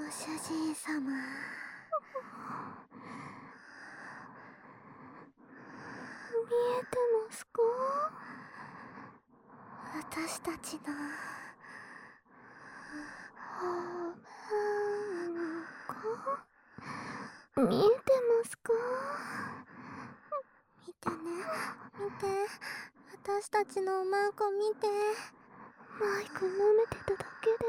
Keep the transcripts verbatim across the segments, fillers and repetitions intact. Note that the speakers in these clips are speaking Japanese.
主人様、 見えてますか？ 私たちの見えてますか？ 見てね、見て、私たちのおまんこ見て。 マイク舐めてただけで、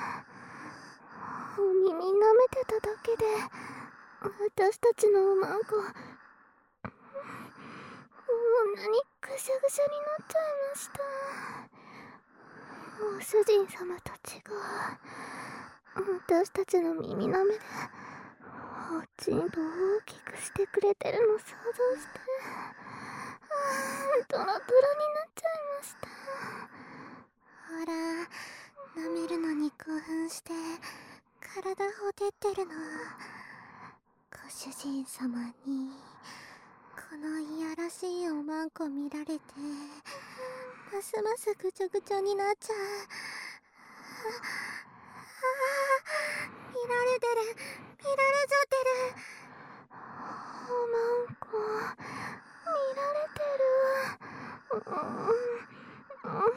お耳舐めてただけで、私たちのおまんここんなにぐしゃぐしゃになっちゃいました。ご主人様たちが私たちの耳舐めでおちんと大きくしてくれてるの想像してドロドロになっちゃいました。 ほら、舐めるのに興奮して体ほてってるの。ご主人様にこのいやらしいおまんこ見られてますますぐちょぐちょになっちゃう。ああ、見られてる、見られちゃってる。 おまんこ見られてる。うんうん、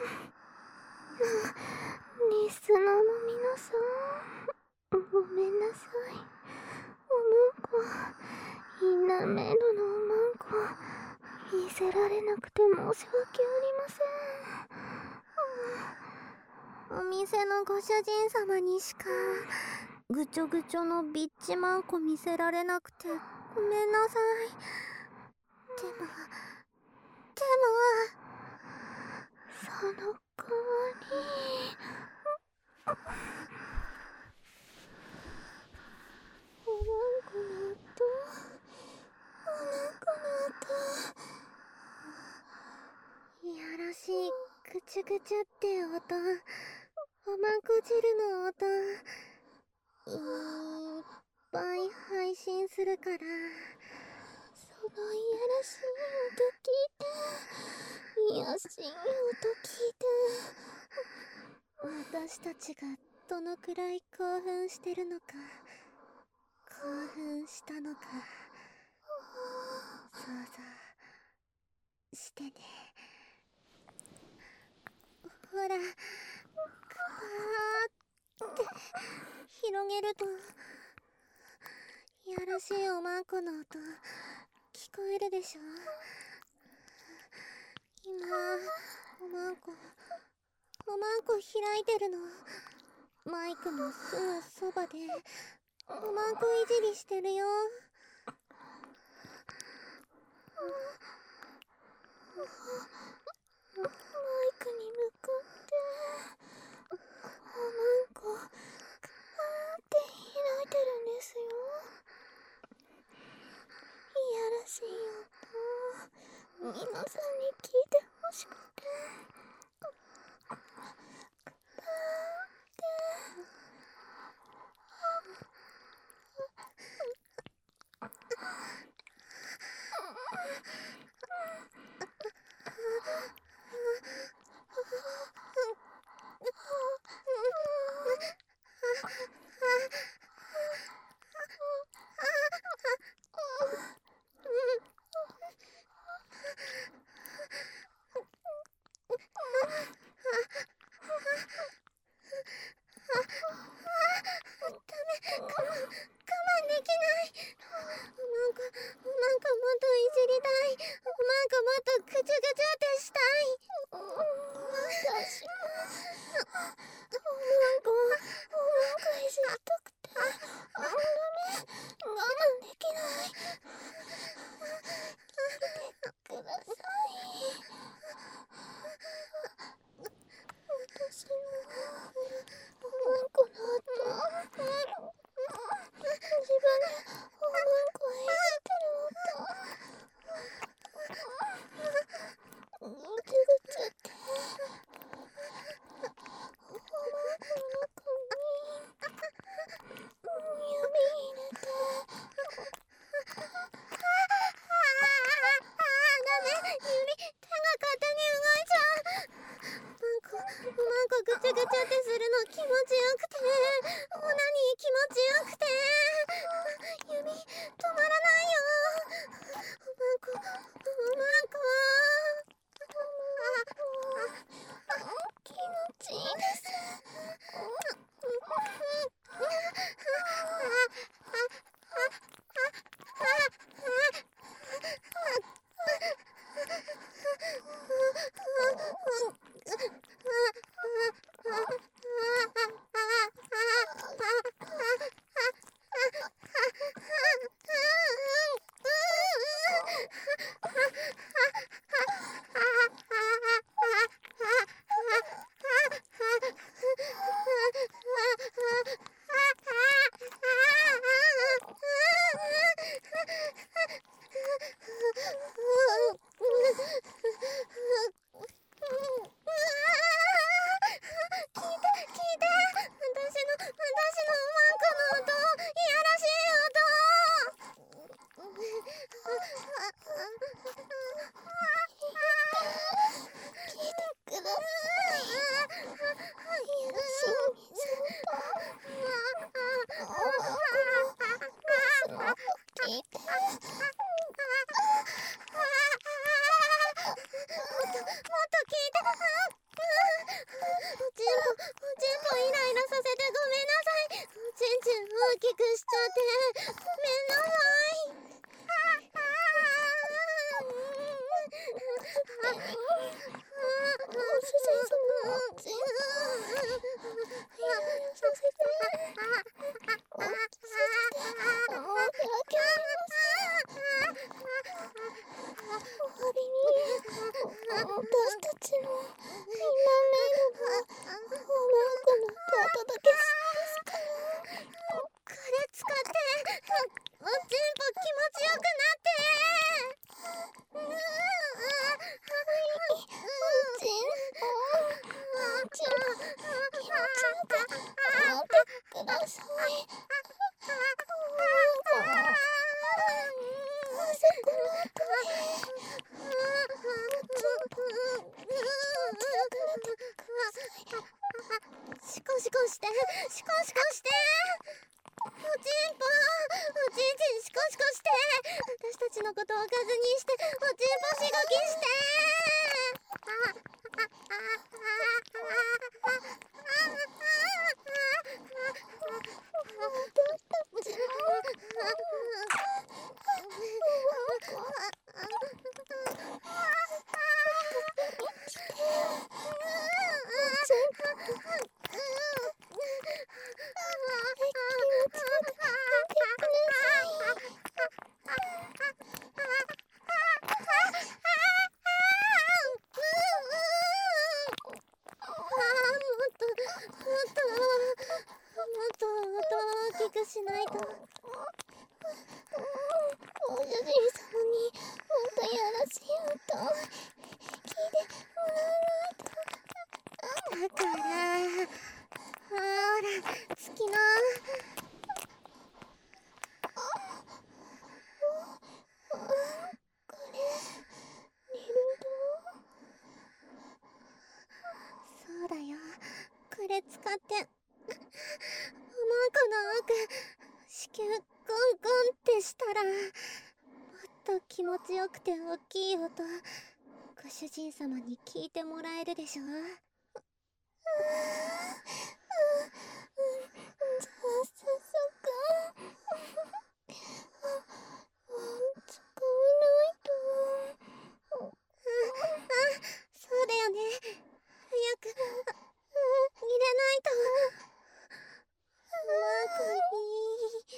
リスナーの皆さん、ごめんなさい。おまんこ、インナーメイドのおまんこ見せられなくて申し訳ありません。お店のご主人様にしかぐちょぐちょのビッチマンコ見せられなくてごめんなさい。でもでもその代わりおまんこの音、おまんこの音、いやらしいぐちゅぐちゅって音、おまんこ汁の音いっぱい配信するから、 そのいやらしい音聞いて、いやしい音聞いて、 私たちがどのくらい興奮してるのか、興奮したのか想像してね。ほら、パーって広げるといやらしいおまんこの音聞こえるでしょ。今おまんこおまんこ開いてるの。マイクのすぐそばでおまんこいじりしてるよ。 マイクに向かっておまんこパーって開いてるんですよ。いやらしい音、皆さんに聞いてほしくてパーっておまんこ、おまんこいじりたくて。 の音、いやらしい音。 聞いてください。いやらしい先輩。おまんこの留守の音聞いて。私たちのみんなメールのおまんこの音お届けしますから。 これ使っておちんぽ気持ちよくなっておちんぽおちんぽ気持ちよくなってください。おまんこもあそこの音でシコシコしてシコシコしておちんぽおちんちんシコシコして私たちのことをおかずにしておちんぽしごきしてしないと。 ご主人様にもっとやらしい音聞いてもらわないと。 だからほら月のこれリルそうだよ。これ使っておまんこの奥子宮ゴンゴンってしたらもっと気持ちよくて大きい音ご主人様に聞いてもらえるでしょ。 じゃあ早速使わないと。 そうだよね。早く入れないと。うまくいい。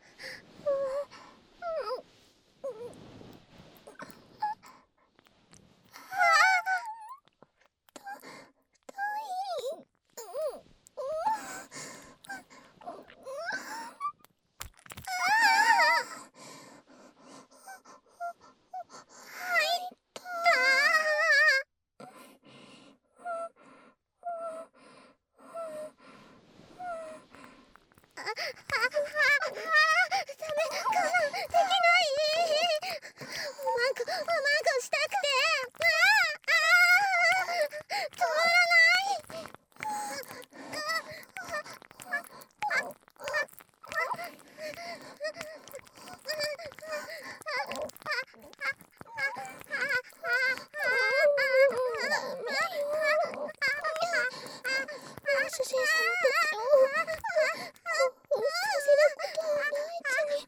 主人様たちを興奮させることはないうちに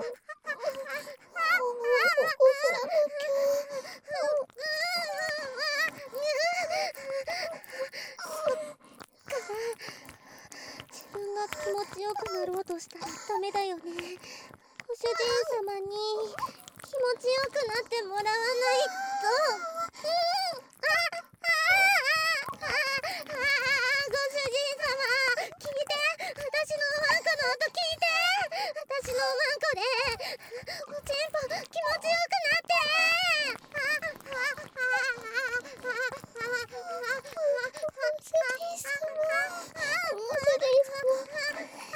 おまんこを送らなきゃ。 自分が気持ちよくなろうとしたらダメだよね。ご主人様に気持ちよくなってもらわないと。ご主人様聞いて、私のおまんこの音聞いて。私のおまんこでおちんぽ気持ちよくなって。 ご主人様、ご主人様。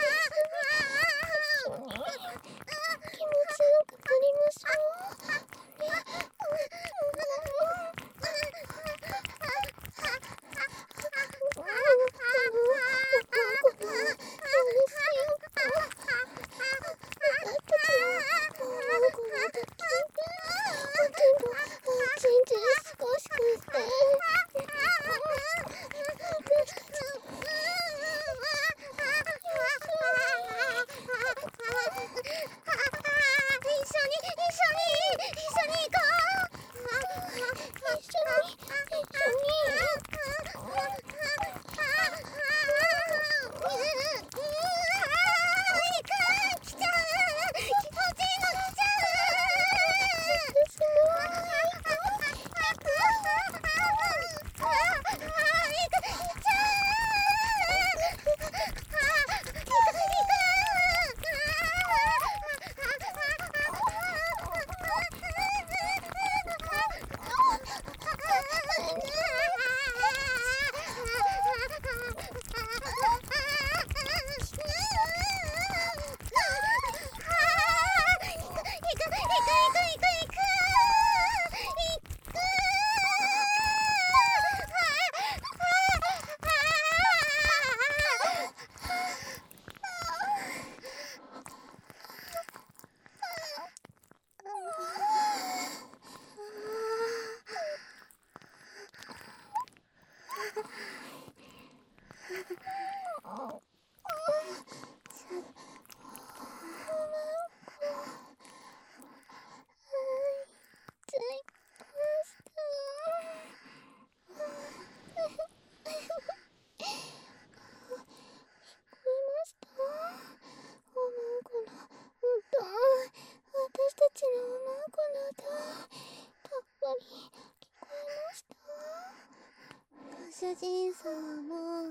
主人様も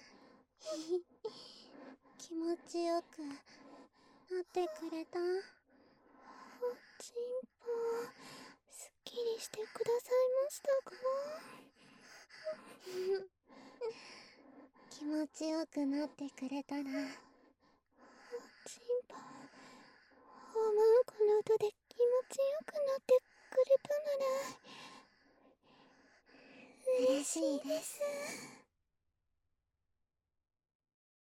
気持ちよくなってくれた？ おちんぽ、すっきりしてくださいましたか？ 気持ちよくなってくれたら、おちんぽ、おまんこの音で気持ちよくなってくれたなら嬉しいです。